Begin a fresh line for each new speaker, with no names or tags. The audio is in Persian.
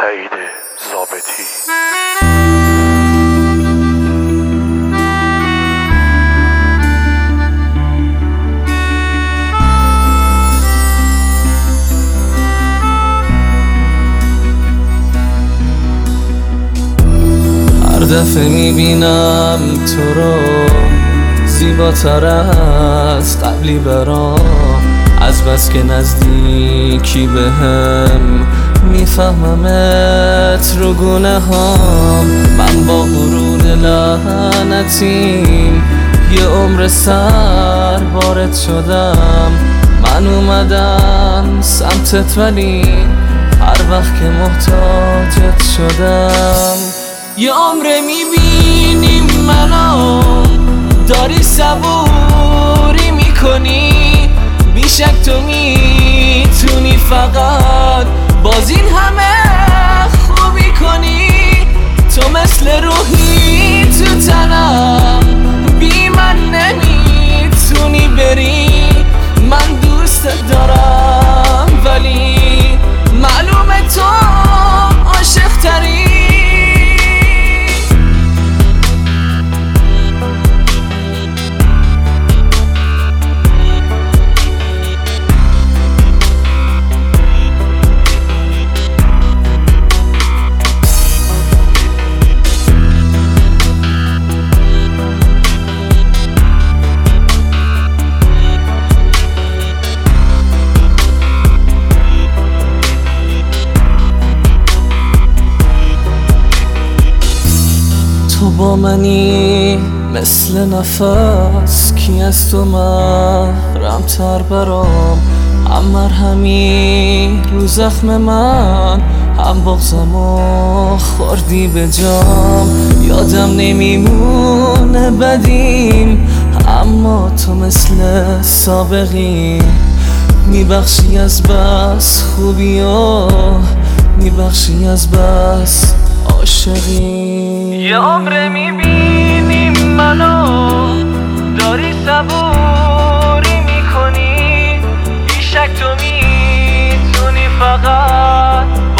سعید ضابطی.
هر دفعه میبینم تو رو زیباتر از قبلی برام، از بس که نزدیکی بهم میفهممت رو گونه هام. من با غرور لعنتیم یه عمر سربارت شدم. من اومدم سمتت ولی هر وقت که محتاجت شدم. یه عمر میبینیم منو داری صبوری میکنی، بیشک تو میتونی فقط باز این همه خوبی کنی. تو مثل روحی تو تنم، بی من نمیتونی بری. من دوست دارم ولی معلومه تو عاشق تری. تو با منی مثل نفس، کی از تو محرم‌تر برام. هم مرهمی رو زخم من، هم بغضمو خوردی به جام. یادم نمیمونه بدیم، اما تو مثل سابقی میبخشی از بس خوبی و میبخشی از بس عاشقی.
یه عمر میبینیم منو داری صبوری میکنی، بیشک تو میتونی فقط